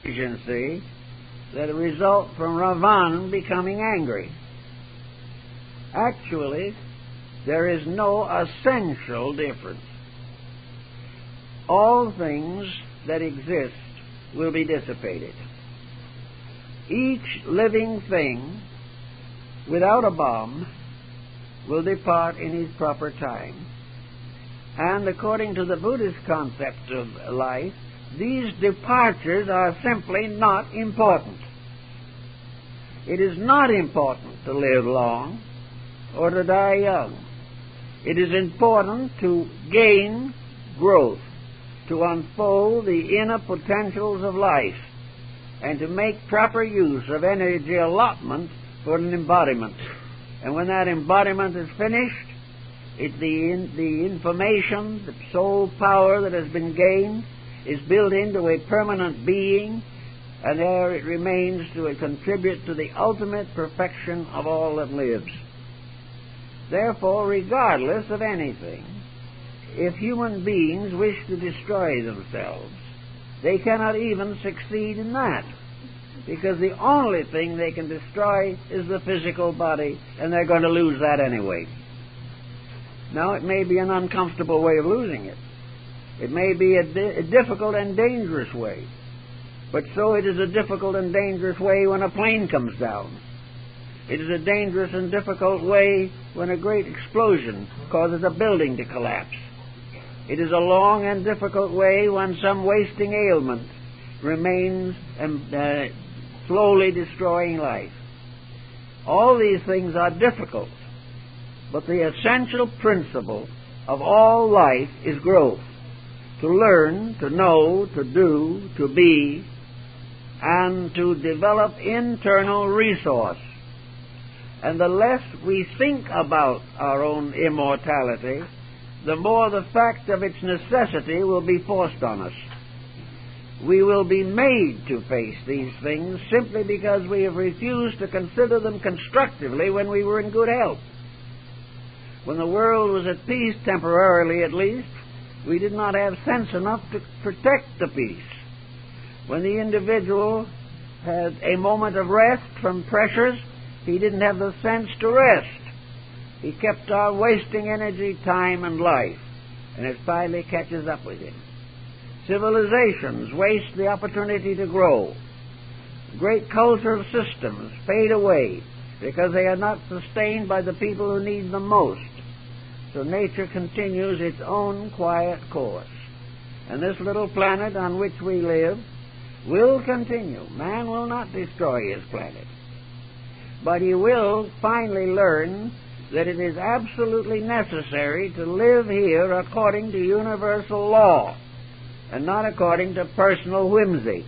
agency that result from Ravan becoming angry. Actually, there is no essential difference. All things that exist will be dissipated. Each living thing, without a bomb, will depart in his proper time. And according to the Buddhist concept of life, these departures are simply not important. It is not important to live long or to die young. It is important to gain growth, to unfold the inner potentials of life, and to make proper use of energy allotment for an embodiment. And when that embodiment is finished, the information, the soul power that has been gained is built into a permanent being, and there it remains to contribute to the ultimate perfection of all that lives. Therefore, regardless of anything, if human beings wish to destroy themselves, they cannot even succeed in that, because the only thing they can destroy is the physical body, and they're going to lose that anyway. Now, it may be an uncomfortable way of losing it. It may be a difficult and dangerous way, but so it is a difficult and dangerous way when a plane comes down. It is a dangerous and difficult way when a great explosion causes a building to collapse. It is a long and difficult way when some wasting ailment remains slowly destroying life. All these things are difficult, but the essential principle of all life is growth. To learn, to know, to do, to be, and to develop internal resource. And the less we think about our own immortality, the more the fact of its necessity will be forced on us. We will be made to face these things simply because we have refused to consider them constructively when we were in good health. When the world was at peace, temporarily at least, we did not have sense enough to protect the peace. When the individual had a moment of rest from pressures, he didn't have the sense to rest. He kept on wasting energy, time, and life, and it finally catches up with him. Civilizations waste the opportunity to grow. Great cultural systems fade away because they are not sustained by the people who need them most. So nature continues its own quiet course. And this little planet on which we live will continue. Man will not destroy his planet. But he will finally learn that it is absolutely necessary to live here according to universal law and not according to personal whimsy.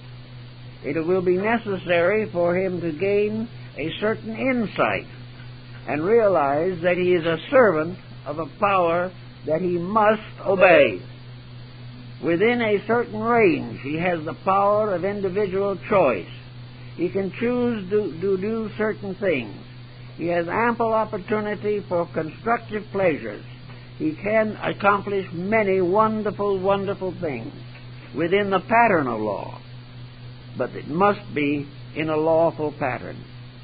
It will be necessary for him to gain a certain insight and realize that he is a servant of a power that he must obey. Within a certain range, he has the power of individual choice. He can choose to do certain things. He has ample opportunity for constructive pleasures. He can accomplish many wonderful, wonderful things within the pattern of law, but it must be in a lawful pattern.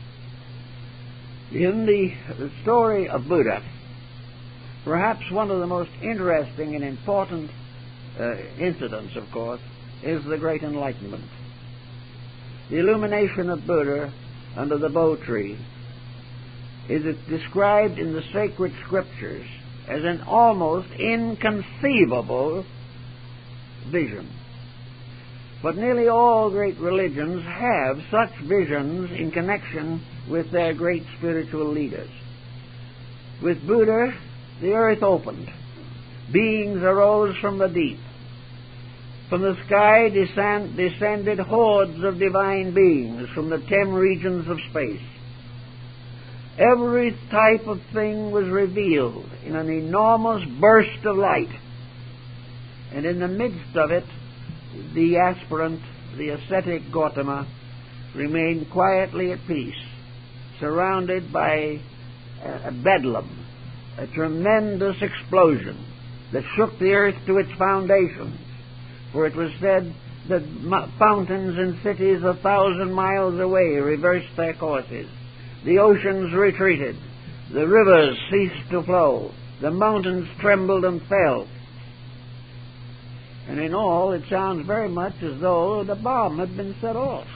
In the story of Buddha, perhaps one of the most interesting and important incidents, of course, is the Great Enlightenment. The illumination of Buddha under the Bo tree is described in the sacred scriptures as an almost inconceivable vision. But nearly all great religions have such visions in connection with their great spiritual leaders. With Buddha, the earth opened. Beings arose from the deep. From the sky descended hordes of divine beings from the 10 regions of space. Every type of thing was revealed in an enormous burst of light. And in the midst of it, the aspirant, the ascetic Gautama, remained quietly at peace, surrounded by a bedlam, a tremendous explosion that shook the earth to its foundations. For it was said The fountains in cities 1,000 miles away reversed their courses. The oceans retreated. The rivers ceased to flow. The mountains trembled and fell. And in all, it sounds very much as though the bomb had been set off.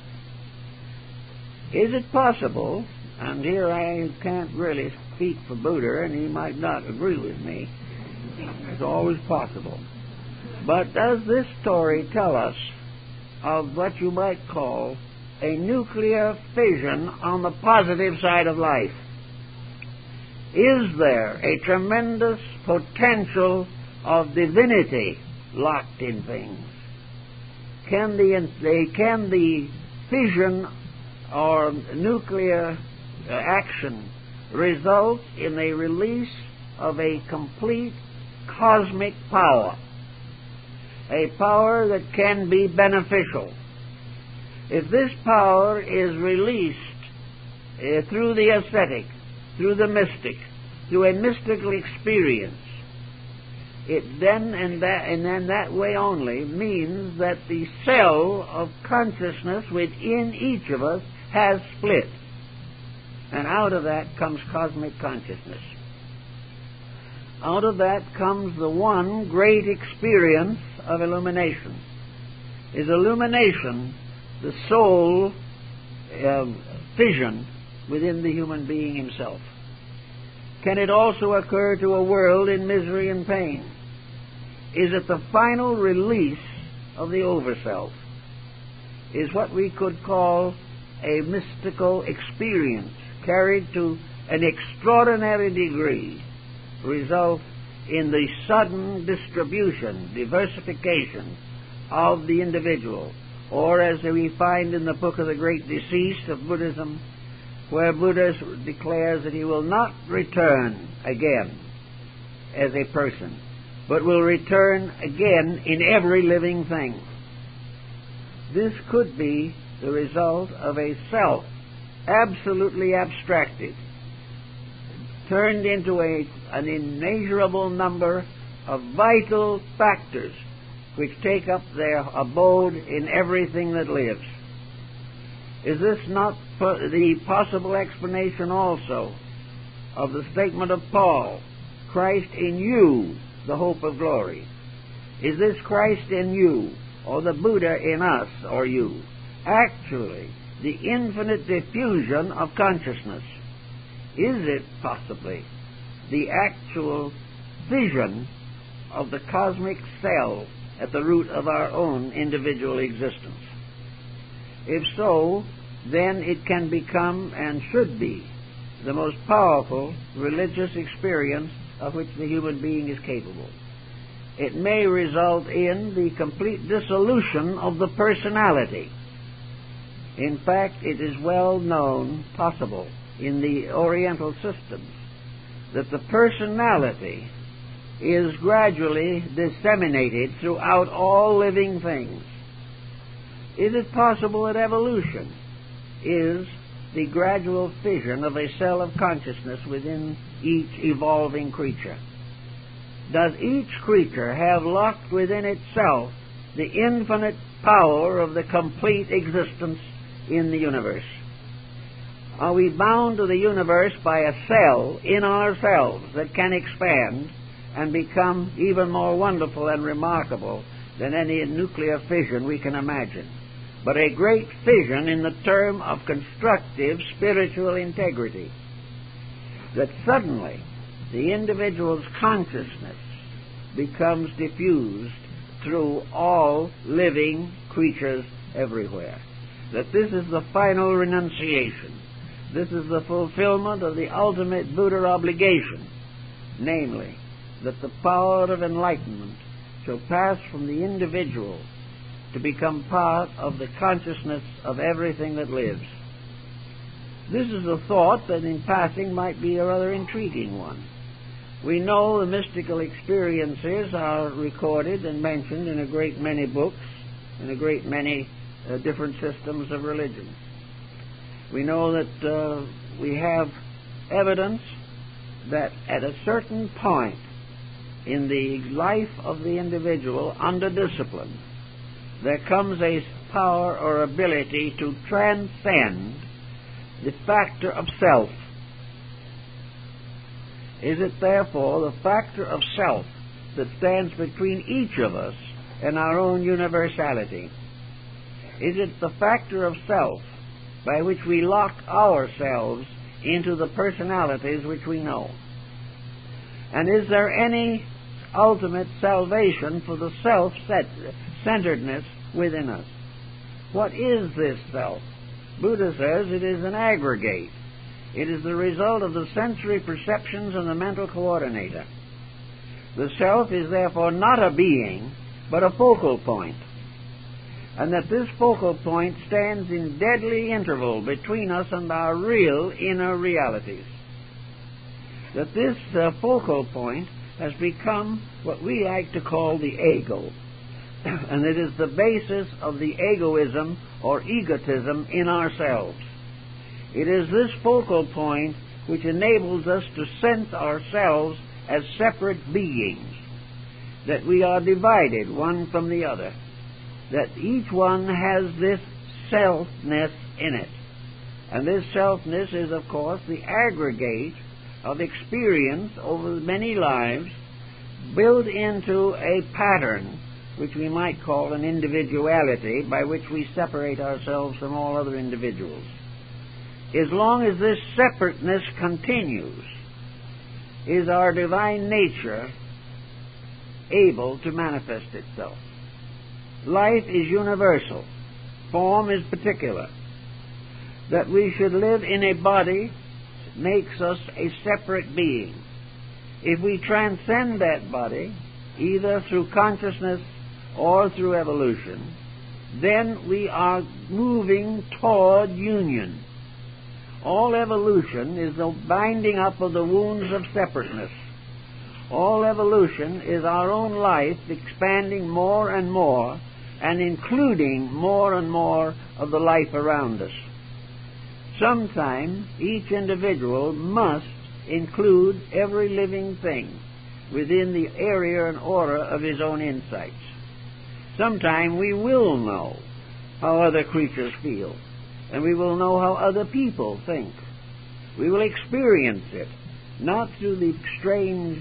Is it possible, and here I can't really speak for Buddha, and he might not agree with me, it's always possible, but does this story tell us of what you might call a nuclear fission on the positive side of life? Is there a tremendous potential of divinity locked in things? Can the fission or nuclear action result in a release of a complete cosmic power, a power that can be beneficial? If this power is released through the ascetic, through the mystic, through a mystical experience, it then and that way only means that the cell of consciousness within each of us has split, and out of that comes cosmic consciousness. Out of that comes the one great experience of illumination. Is illumination the soul fission within the human being himself? Can it also occur to a world in misery and pain? Is it the final release of the overself? Is what we could call a mystical experience carried to an extraordinary degree result in the sudden distribution, diversification of the individual? Or, as we find in the Book of the Great Decease of Buddhism, where Buddha declares that he will not return again as a person, but will return again in every living thing. This could be the result of a self absolutely abstracted, turned into an immeasurable number of vital factors which take up their abode in everything that lives. Is this not the possible explanation also of the statement of Paul, Christ in you, the hope of glory? Is this Christ in you, or the Buddha in us, or you, actually the infinite diffusion of consciousness? Is it possibly the actual vision of the cosmic cell at the root of our own individual existence? If so, then it can become and should be the most powerful religious experience of which the human being is capable. It may result in the complete dissolution of the personality. In fact, it is well known, possible, in the Oriental systems, that the personality is gradually disseminated throughout all living things. Is it possible that evolution is the gradual fission of a cell of consciousness within each evolving creature? Does each creature have locked within itself the infinite power of the complete existence in the universe? Are we bound to the universe by a cell in ourselves that can expand and become even more wonderful and remarkable than any nuclear fission we can imagine, but a great fission in the term of constructive spiritual integrity, that suddenly the individual's consciousness becomes diffused through all living creatures everywhere? That this is the final renunciation. This is the fulfillment of the ultimate Buddha obligation, namely, that the power of enlightenment shall pass from the individual to become part of the consciousness of everything that lives. This is a thought that in passing might be a rather intriguing one. We know the mystical experiences are recorded and mentioned in a great many books, in a great many different systems of religion. We know that we have evidence that at a certain point in the life of the individual under discipline, there comes a power or ability to transcend the factor of self. Is it therefore the factor of self that stands between each of us and our own universality? Is it the factor of self by which we lock ourselves into the personalities which we know? And is there any ultimate salvation for the self-centeredness within us? What is this self? Buddha says it is an aggregate. It is the result of the sensory perceptions and the mental coordinator. The self is therefore not a being, but a focal point, and that this focal point stands in deadly interval between us and our real inner realities. That this focal point has become what we like to call the ego, and it is the basis of the egoism or egotism in ourselves. It is this focal point which enables us to sense ourselves as separate beings, that we are divided one from the other, that each one has this selfness in it. And this selfness is, of course, the aggregate of experience over many lives, built into a pattern which we might call an individuality, by which we separate ourselves from all other individuals. As long as this separateness continues, is our divine nature able to manifest itself. Life is universal. Form is particular. That we should live in a body makes us a separate being. If we transcend that body, either through consciousness or through evolution, then we are moving toward union. All evolution is the binding up of the wounds of separateness. All evolution is our own life expanding more and more and including more and more of the life around us. Sometime each individual must include every living thing within the area and aura of his own insights. Sometime we will know how other creatures feel, and we will know how other people think. We will experience it, not through the strange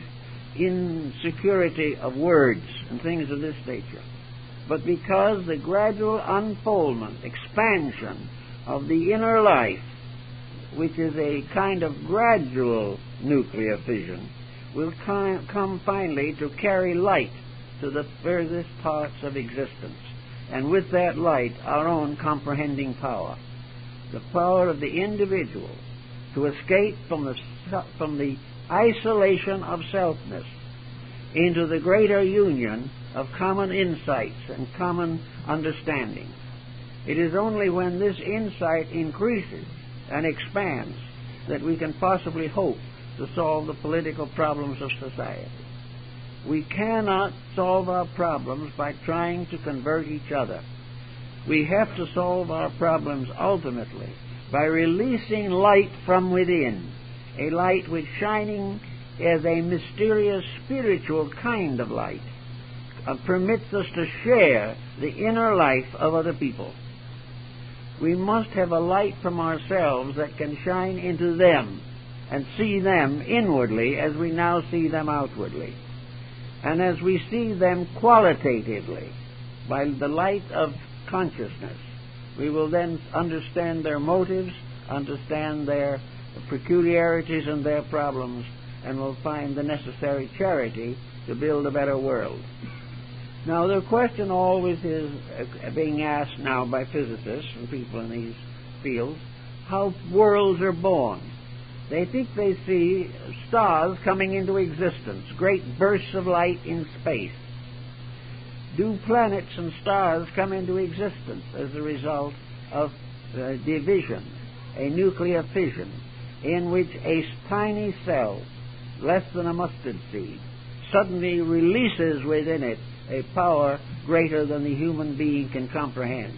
insecurity of words and things of this nature, but because the gradual unfoldment, expansion of the inner life, which is a kind of gradual nuclear fission, will come finally to carry light to the furthest parts of existence, and with that light our own comprehending power, the power of the individual to escape from the isolation of selfness into the greater union of common insights and common understanding. It is only when this insight increases and expands that we can possibly hope to solve the political problems of society. We cannot solve our problems by trying to convert each other. We have to solve our problems ultimately by releasing light from within, a light which, shining as a mysterious spiritual kind of light, permits us to share the inner life of other people. We must have a light from ourselves that can shine into them and see them inwardly as we now see them outwardly. And as we see them qualitatively by the light of consciousness, we will then understand their motives, understand their peculiarities and their problems, and will find the necessary charity to build a better world. Now, the question always is being asked now by physicists and people in these fields, how worlds are born. They think they see stars coming into existence, great bursts of light in space. Do planets and stars come into existence as a result of division, a nuclear fission, in which a tiny cell, less than a mustard seed, suddenly releases within it a power greater than the human being can comprehend?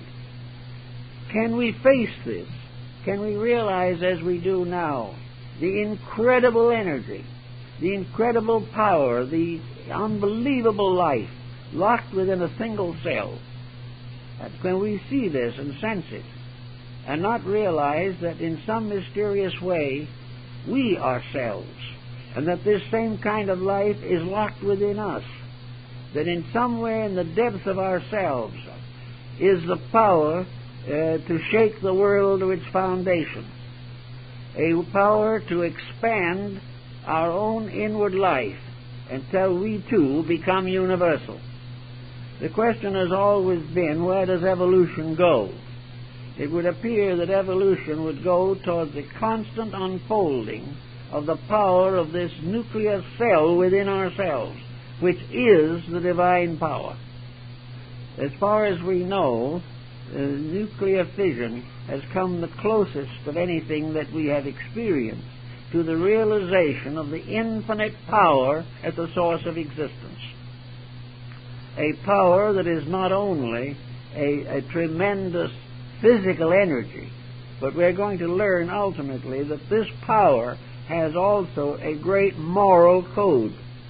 Can we face this? Can we realize, as we do now, the incredible energy, the incredible power, the unbelievable life locked within a single cell? When we see this and sense it, and not realize that in some mysterious way we ourselves, and that this same kind of life is locked within us, that in somewhere in the depths of ourselves is the power to shake the world to its foundation, a power to expand our own inward life until we too become universal. The question has always been, where does evolution go? It would appear that evolution would go towards the constant unfolding of the power of this nuclear cell within ourselves, which is the divine power. As far as we know, nuclear fission has come the closest of anything that we have experienced to the realization of the infinite power at the source of existence. A power that is not only a tremendous physical energy, but we're going to learn ultimately that this power has also a great moral code.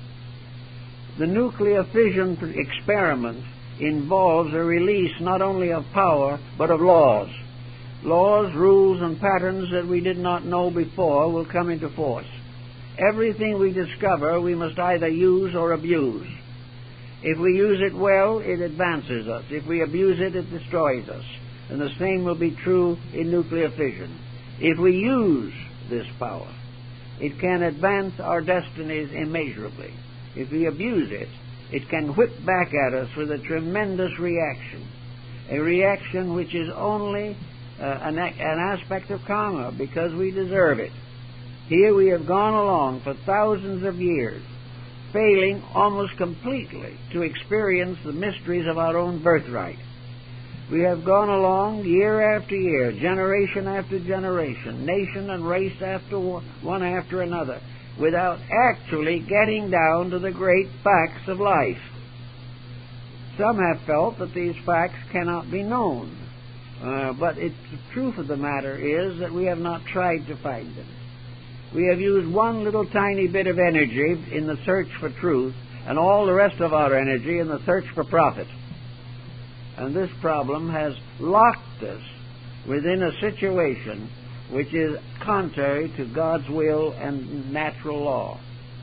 The nuclear fission experiment involves a release not only of power, but of laws. Laws, rules, and patterns that we did not know before will come into force. Everything we discover we must either use or abuse. If we use it well, it advances us. If we abuse it, it destroys us. And the same will be true in nuclear fission. If we use this power, it can advance our destinies immeasurably. If we abuse it, it can whip back at us with a tremendous reaction, a reaction which is only an aspect of karma because we deserve it. Here we have gone along for thousands of years, failing almost completely to experience the mysteries of our own birthright. We have gone along year after year, generation after generation, nation and race after one after another, without actually getting down to the great facts of life. Some have felt that these facts cannot be known, but the truth of the matter is that we have not tried to find them. We have used one little tiny bit of energy in the search for truth, and all the rest of our energy in the search for profit. And this problem has locked us within a situation which is contrary to God's will and natural law.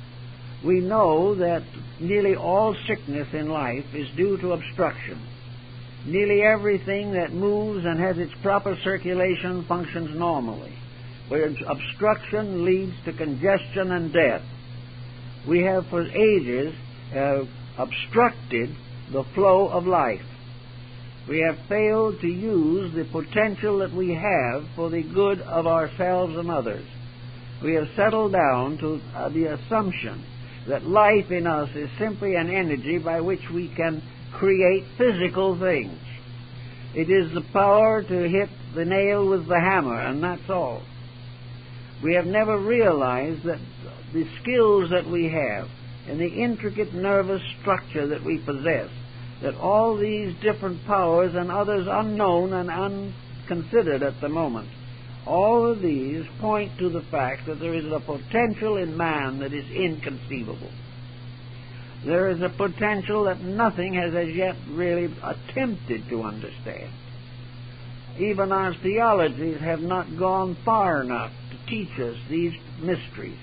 We know that nearly all sickness in life is due to obstruction. Nearly everything that moves and has its proper circulation functions normally, whereas obstruction leads to congestion and death. We have for ages obstructed the flow of life. We have failed to use the potential that we have for the good of ourselves and others. We have settled down to the assumption that life in us is simply an energy by which we can create physical things. It is the power to hit the nail with the hammer, and that's all. We have never realized that the skills that we have and the intricate nervous structure that we possess, that all these different powers and others unknown and unconsidered at the moment, all of these point to the fact that there is a potential in man that is inconceivable. There is a potential that nothing has as yet really attempted to understand. Even our theologies have not gone far enough to teach us these mysteries.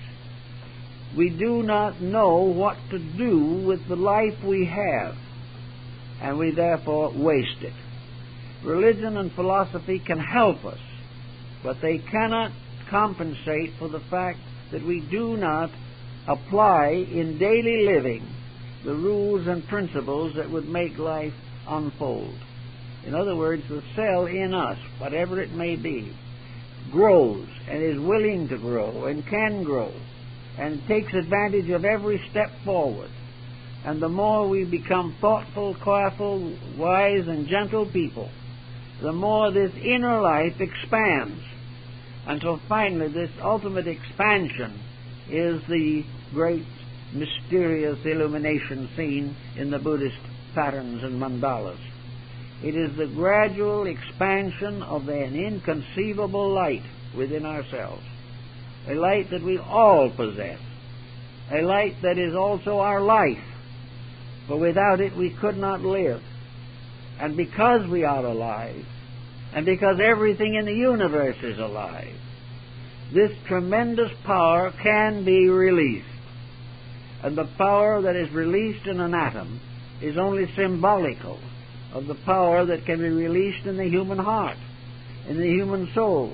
We do not know what to do with the life we have, and we therefore waste it. Religion and philosophy can help us, but they cannot compensate for the fact that we do not apply in daily living the rules and principles that would make life unfold. In other words, the cell in us, whatever it may be, grows and is willing to grow and can grow and takes advantage of every step forward. And the more we become thoughtful, careful, wise, and gentle people, the more this inner life expands, until finally this ultimate expansion is the great mysterious illumination seen in the Buddhist patterns and mandalas. It is the gradual expansion of an inconceivable light within ourselves, a light that we all possess, a light that is also our life, for without it we could not live. And because we are alive, and because everything in the universe is alive, this tremendous power can be released. And the power that is released in an atom is only symbolical of the power that can be released in the human heart, in the human soul.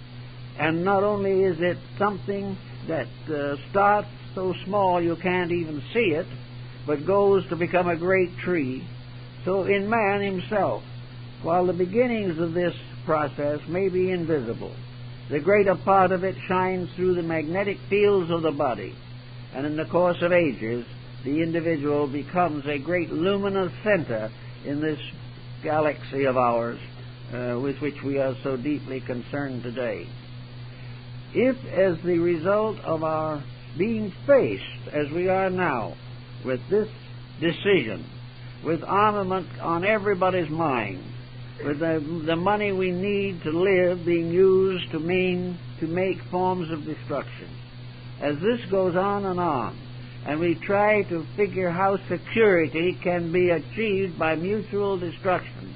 And not only is it something that starts so small you can't even see it, but goes to become a great tree, so in man himself, while the beginnings of this process may be invisible, the greater part of it shines through the magnetic fields of the body, and in the course of ages, the individual becomes a great luminous center in this galaxy of ours with which we are so deeply concerned today. If, as the result of our being faced, as we are now, with this decision, with armament on everybody's mind, with the money we need to live being used to make forms of destruction, as this goes on, and we try to figure how security can be achieved by mutual destruction,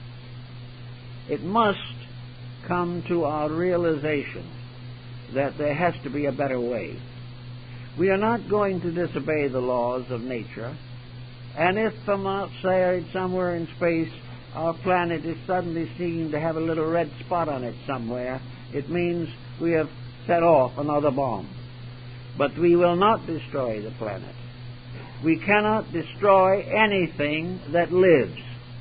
it must come to our realization that there has to be a better way. We are not going to disobey the laws of nature, and if from outside, somewhere in space, our planet is suddenly seen to have a little red spot on it somewhere, it means we have set off another bomb. But we will not destroy the planet. We cannot destroy anything that lives.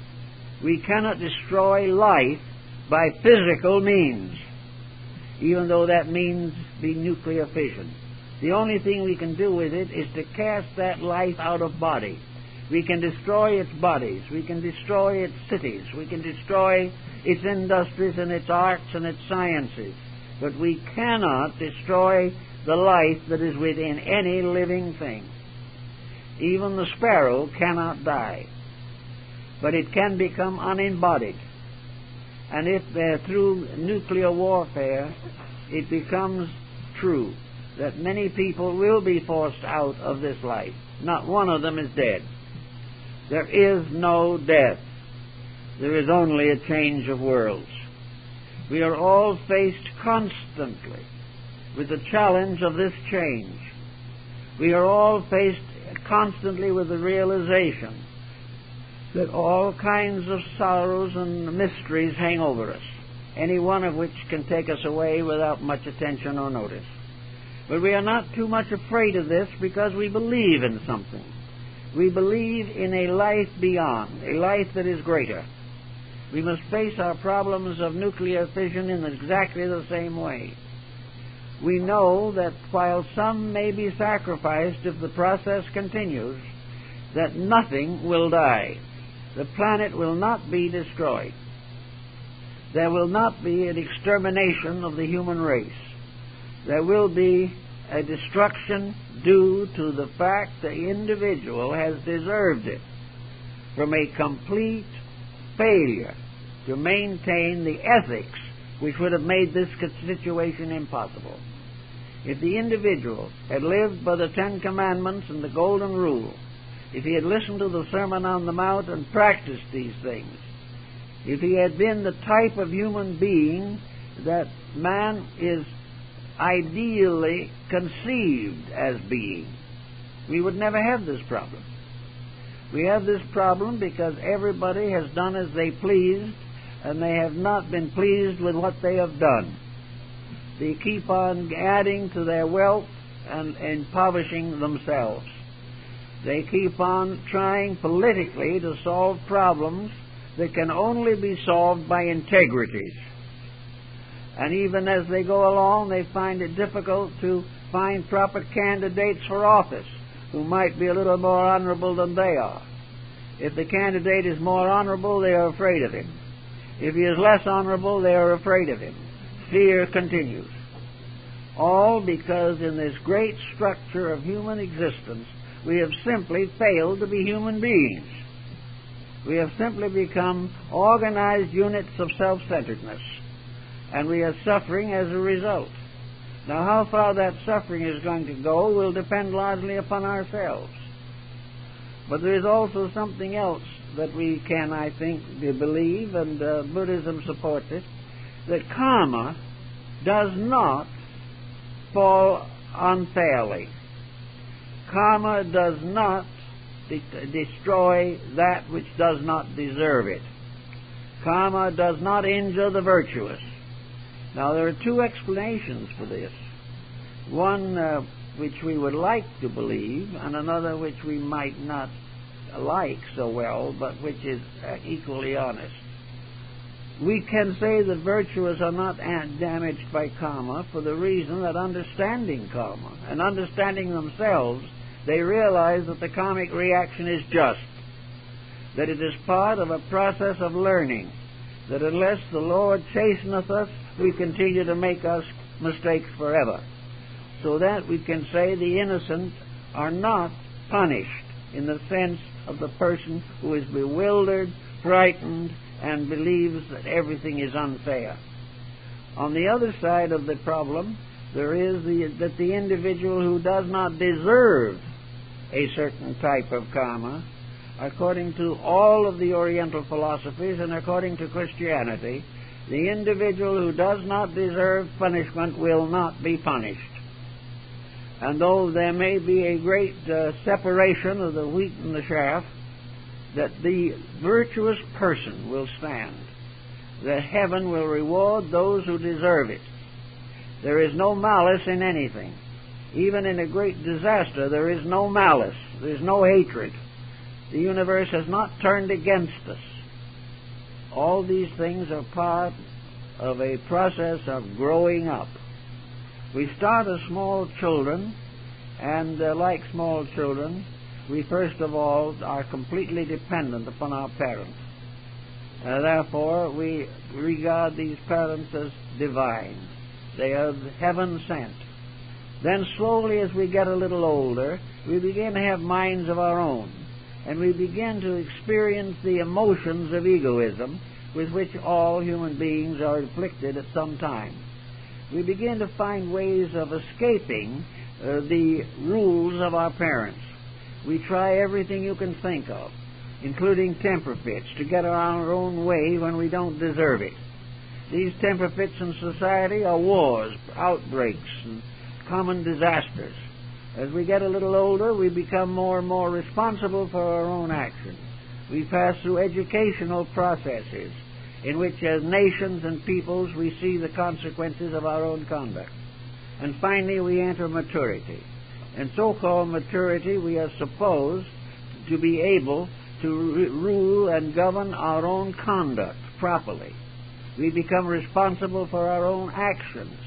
We cannot destroy life by physical means, even though that means the nuclear fission. The only thing we can do with it is to cast that life out of body. We can destroy its bodies. We can destroy its cities. We can destroy its industries and its arts and its sciences. But we cannot destroy the life that is within any living thing. Even the sparrow cannot die, but it can become unembodied. And if through nuclear warfare it becomes true that many people will be forced out of this life, not one of them is dead. There is no death. There is only a change of worlds. We are all faced constantly with the challenge of this change. We are all faced constantly with the realization that all kinds of sorrows and mysteries hang over us, any one of which can take us away without much attention or notice. But we are not too much afraid of this because we believe in something. We believe in a life beyond, a life that is greater. We must face our problems of nuclear fission in exactly the same way. We know that while some may be sacrificed if the process continues, that nothing will die. The planet will not be destroyed. There will not be an extermination of the human race. There will be a destruction due to the fact the individual has deserved it from a complete failure to maintain the ethics which would have made this situation impossible. If the individual had lived by the Ten Commandments and the Golden Rule, if he had listened to the Sermon on the Mount and practiced these things, if he had been the type of human being that man is ideally conceived as being, we would never have this problem. We have this problem because everybody has done as they pleased, and they have not been pleased with what they have done. They keep on adding to their wealth and impoverishing themselves. They keep on trying politically to solve problems that can only be solved by integrities. And even as they go along, they find it difficult to find proper candidates for office who might be a little more honorable than they are. If the candidate is more honorable, they are afraid of him. If he is less honorable, they are afraid of him. Fear continues. All because in this great structure of human existence, we have simply failed to be human beings. We have simply become organized units of self-centeredness, and we are suffering as a result. Now, how far that suffering is going to go will depend largely upon ourselves. But there is also something else that we can, I think, believe, and Buddhism supports it, that karma does not fall unfairly. Karma does not destroy that which does not deserve it. Karma does not injure the virtuous. Now, there are two explanations for this. One which we would like to believe, and another which we might not like so well, but which is equally honest. We can say the virtuous are not damaged by karma for the reason that understanding karma and understanding themselves, they realize that the karmic reaction is just, that it is part of a process of learning, that unless the Lord chasteneth us, we continue to make us mistakes forever. So that we can say the innocent are not punished in the sense of the person who is bewildered, frightened, and believes that everything is unfair. On the other side of the problem, there is that the individual who does not deserve a certain type of karma, according to all of the Oriental philosophies and according to Christianity, the individual who does not deserve punishment will not be punished. And though there may be a great separation of the wheat and the chaff, that the virtuous person will stand, that heaven will reward those who deserve it. There is no malice in anything. Even in a great disaster, there is no malice. There is no hatred. The universe has not turned against us. All these things are part of a process of growing up. We start as small children, and like small children, we first of all are completely dependent upon our parents. Therefore, we regard these parents as divine. They are heaven sent. Then slowly, as we get a little older, we begin to have minds of our own, and we begin to experience the emotions of egoism with which all human beings are afflicted at some time. We begin to find ways of escaping the rules of our parents. We try everything you can think of, including temper fits, to get our own way when we don't deserve it. These temper fits in society are wars, outbreaks, and common disasters. As we get a little older, we become more and more responsible for our own actions. We pass through educational processes in which, as nations and peoples, we see the consequences of our own conduct. And finally, we enter maturity. In so-called maturity, we are supposed to be able to rule and govern our own conduct properly. We become responsible for our own actions.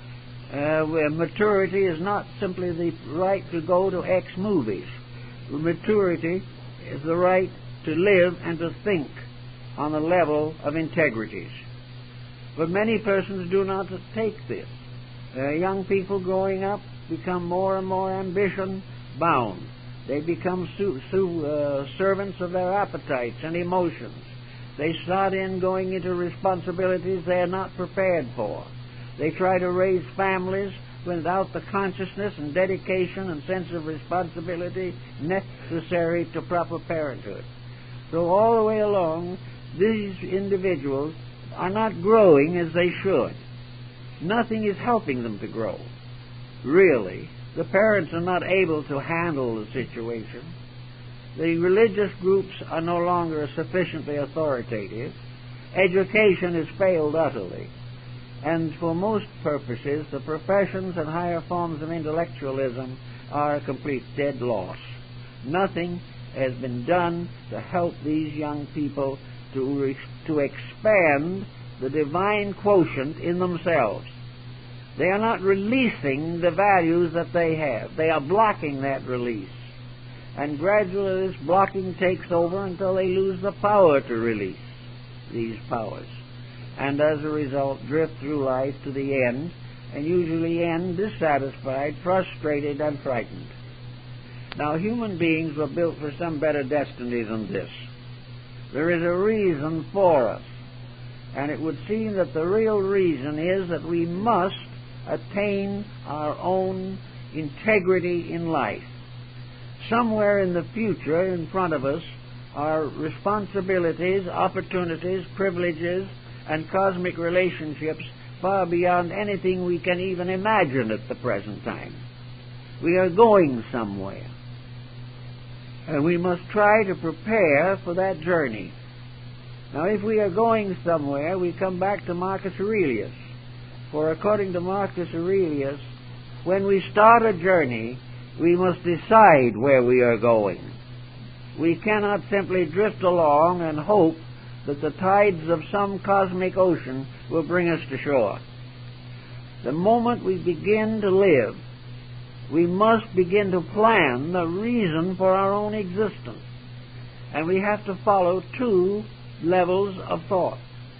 Maturity is not simply the right to go to X movies. Maturity is the right to live and to think on the level of integrities. But many persons do not take this. Young people growing up become more and more ambition-bound. They become servants of their appetites and emotions. They start going into responsibilities they are not prepared for. They try to raise families without the consciousness and dedication and sense of responsibility necessary to proper parenthood. So all the way along, these individuals are not growing as they should. Nothing is helping them to grow. Really, the parents are not able to handle the situation. The religious groups are no longer sufficiently authoritative. Education has failed utterly. And for most purposes, the professions and higher forms of intellectualism are a complete dead loss. Nothing has been done to help these young people to expand the divine quotient in themselves. They are not releasing the values that they have. They are blocking that release. And gradually this blocking takes over until they lose the power to release these powers. And as a result, drift through life to the end, and usually end dissatisfied, frustrated, and frightened. Now, human beings were built for some better destiny than this. There is a reason for us, and it would seem that the real reason is that we must attain our own integrity in life. somewhere in the future in front of us are responsibilities, opportunities, privileges, and cosmic relationships far beyond anything we can even imagine at the present time. We are going somewhere, and we must try to prepare for that journey. Now, if we are going somewhere, we come back to Marcus Aurelius. For according to Marcus Aurelius, when we start a journey, we must decide where we are going. We cannot simply drift along and hope that the tides of some cosmic ocean will bring us to shore. The moment we begin to live, we must begin to plan the reason for our own existence. And we have to follow two levels of thought.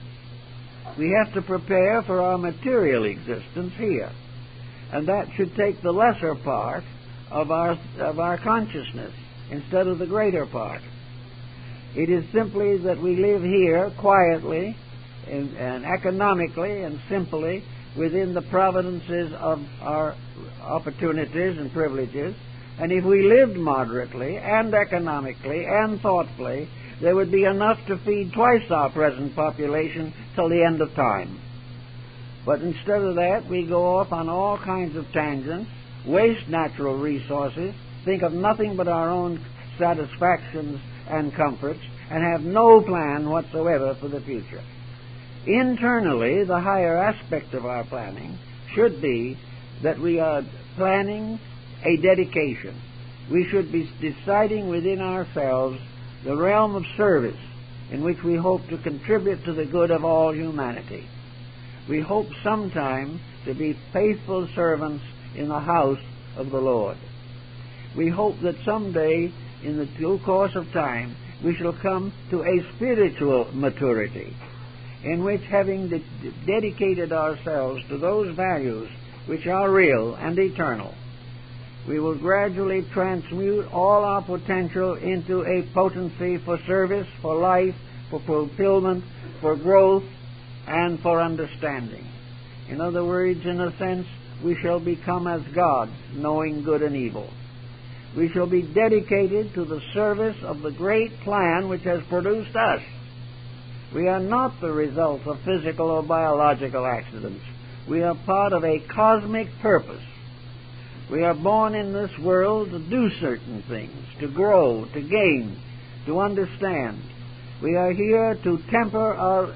We have to prepare for our material existence here, and that should take the lesser part of our consciousness instead of the greater part. It is simply that we live here quietly and economically and simply within the providences of our opportunities and privileges, and if we lived moderately and economically and thoughtfully, there would be enough to feed twice our present population till the end of time. But instead of that, we go off on all kinds of tangents, waste natural resources, think of nothing but our own satisfactions and comforts, and have no plan whatsoever for the future. Internally, the higher aspect of our planning should be that we are planning a dedication. We should be deciding within ourselves the realm of service in which we hope to contribute to the good of all humanity. We hope sometime to be faithful servants in the house of the Lord. We hope that someday, in the due course of time, we shall come to a spiritual maturity in which, having dedicated ourselves to those values which are real and eternal, we will gradually transmute all our potential into a potency for service, for life, for fulfillment, for growth, and for understanding. In other words, in a sense, we shall become as gods, knowing good and evil. We shall be dedicated to the service of the great plan which has produced us. We are not the result of physical or biological accidents. We are part of a cosmic purpose. We are born in this world to do certain things, to grow, to gain, to understand. We are here to temper our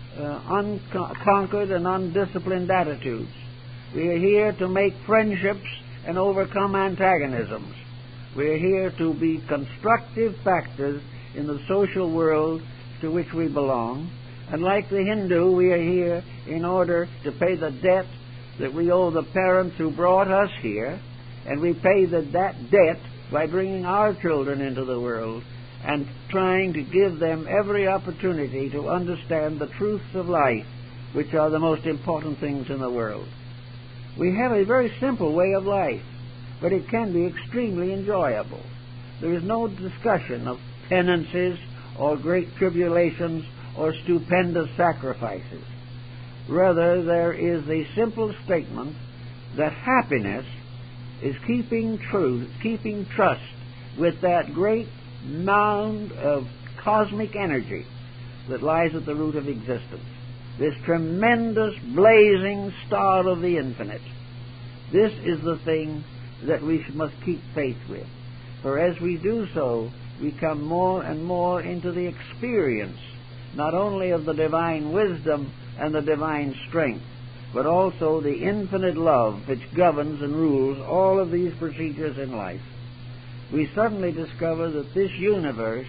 unconquered and undisciplined attitudes. We are here to make friendships and overcome antagonisms. We are here to be constructive factors in the social world to which we belong. And like the Hindu, we are here in order to pay the debt that we owe the parents who brought us here, and we pay that debt by bringing our children into the world and trying to give them every opportunity to understand the truths of life, which are the most important things in the world. We have a very simple way of life, but it can be extremely enjoyable. There is no discussion of penances or great tribulations or stupendous sacrifices. Rather, there is a simple statement that happiness is keeping trust with that great mound of cosmic energy that lies at the root of existence, this tremendous blazing star of the infinite. This is the thing that we must keep faith with, for as we do so, we come more and more into the experience not only of the divine wisdom and the divine strength, but also the infinite love which governs and rules all of these procedures in life. We suddenly discover that this universe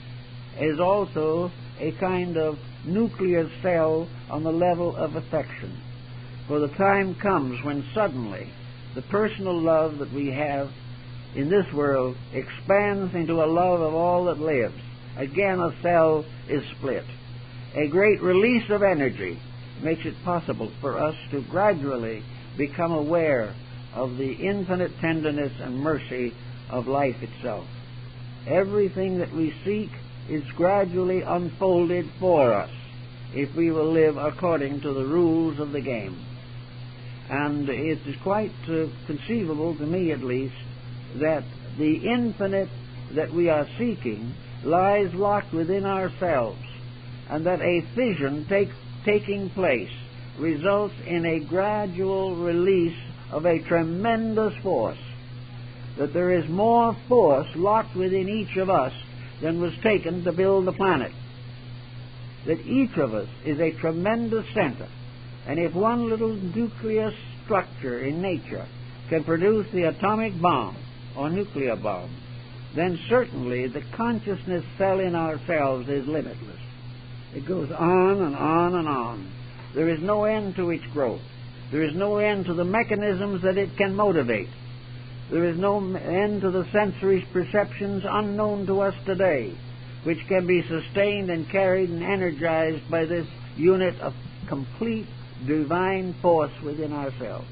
is also a kind of nuclear cell on the level of affection. For the time comes when suddenly the personal love that we have in this world expands into a love of all that lives. Again, a cell is split. A great release of energy makes it possible for us to gradually become aware of the infinite tenderness and mercy of life itself. Everything that we seek is gradually unfolded for us if we will live according to the rules of the game. And it is quite conceivable, to me at least, that the infinite that we are seeking lies locked within ourselves, and that a fission taking place results in a gradual release of a tremendous force, that there is more force locked within each of us than was taken to build the planet, that each of us is a tremendous center, and if one little nucleus structure in nature can produce the atomic bomb or nuclear bomb, then certainly the consciousness cell in ourselves is limitless. It goes on and on and on. There is no end to its growth. There is no end to the mechanisms that it can motivate. There is no end to the sensory perceptions unknown to us today, which can be sustained and carried and energized by this unit of complete divine force within ourselves.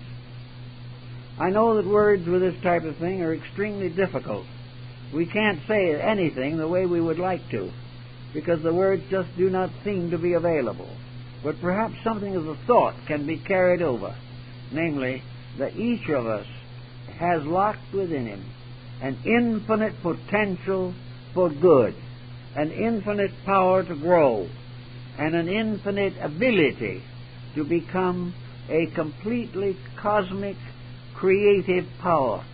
I know that words with this type of thing are extremely difficult. We can't say anything the way we would like to, because the words just do not seem to be available. But perhaps something of the thought can be carried over, namely, that each of us has locked within him an infinite potential for good, an infinite power to grow, and an infinite ability to become a completely cosmic creative power,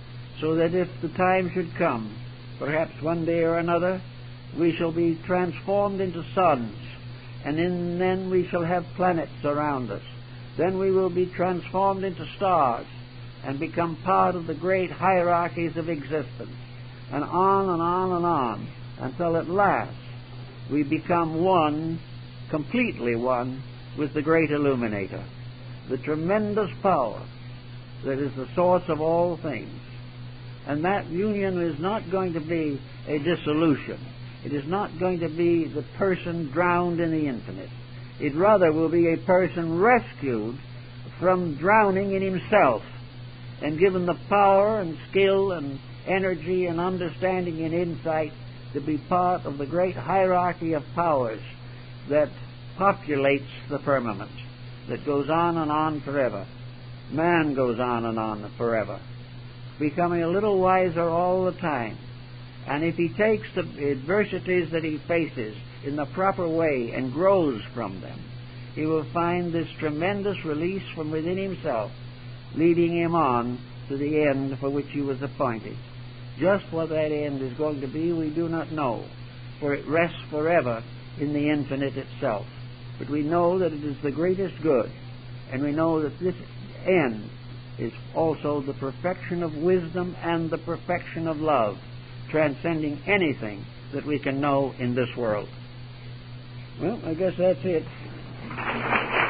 so that if the time should come, perhaps one day or another, we shall be transformed into suns, and then we shall have planets around us. Then we will be transformed into stars and become part of the great hierarchies of existence, and on and on and on, until at last we become one, completely one, with the great illuminator, the tremendous power that is the source of all things. And that union is not going to be a dissolution. It is not going to be the person drowned in the infinite. It rather will be a person rescued from drowning in himself and given the power and skill and energy and understanding and insight to be part of the great hierarchy of powers that populates the firmament, that goes on and on forever. Man goes on and on forever, becoming a little wiser all the time. And if he takes the adversities that he faces in the proper way and grows from them, he will find this tremendous release from within himself, leading him on to the end for which he was appointed. Just what that end is going to be, we do not know, for it rests forever in the infinite itself. But we know that it is the greatest good, and we know that this end is also the perfection of wisdom and the perfection of love, transcending anything that we can know in this world. Well, I guess that's it.